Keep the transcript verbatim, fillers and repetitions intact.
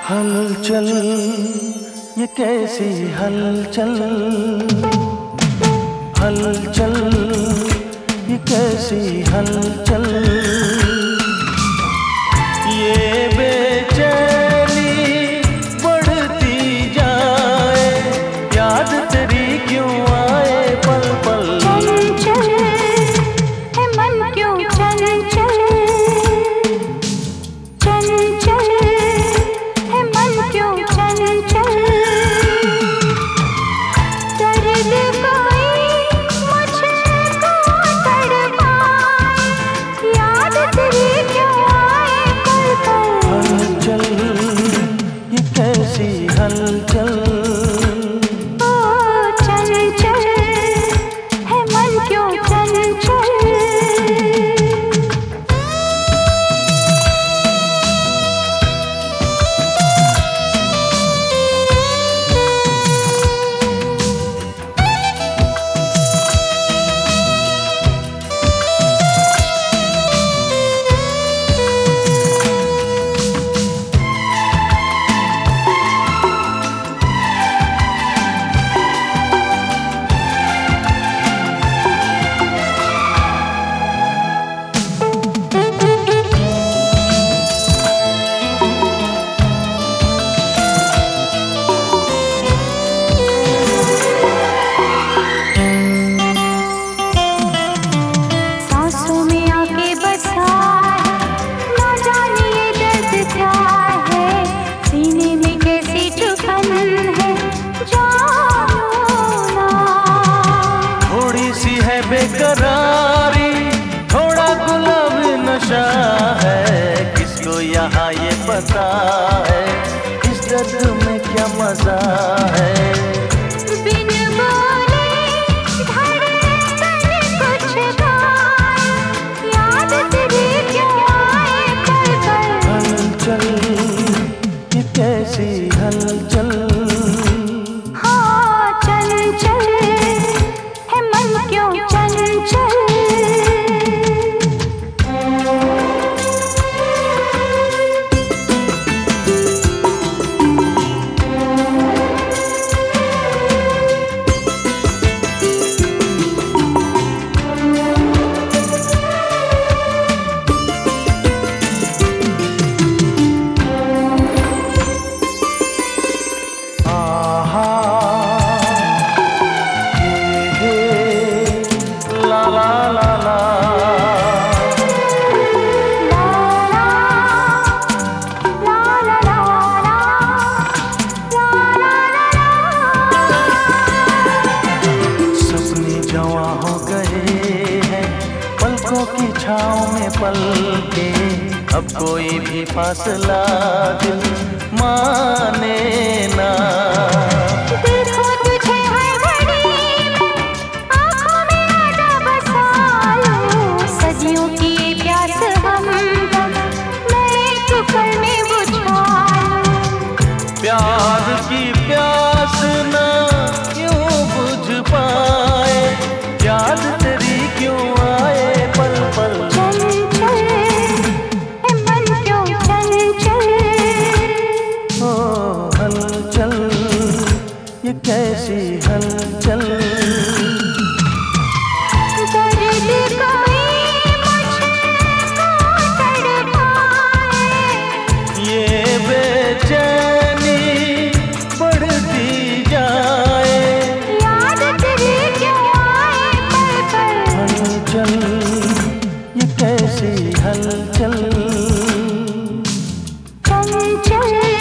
हलचल ये कैसी हलचल, हलचल ये कैसी हलचल, ये बेचैनी बढ़ती जाए, याद तेरी क्यों आए पल पल। चल चल है मन क्यों चल चल, चल चल है मन क्यों चल चल, दर्द कोई मुझको तड़पाए, याद तेरी क्यों आए पल पल। हलचल ये कैसी हलचल, बेकरारी थोड़ा गुलाबी नशा है, किसको यहाँ ये पता है इस दर्द में क्या मजा है। बिन बोले धड़कन कुछ गाए, याद तेरी क्यों आए पल पल। हलचल ये कैसी हलचल, हाँ चल चल है मन क्यों चल चल। की छाँव में पल के अब कोई भी फासला दिल माने ना। देखो तुझे हर घड़ी में आँखों में आजा बसा लो, सदियों की प्यास हम नए कुकर में बुझा लो। प्यार की प्यास ना क्यों बुझ पाए, याद तेरी क्यों आए पल पल। चल चल है मन क्यों चल चल, ओ हलचल ये कैसी हलचल, दर्द कोई मुझको तड़पाए, ये बेचैनी बढ़ती जाए, याद तेरी क्यों आए पल पल। हलचल ये कैसी हलचल, चल चल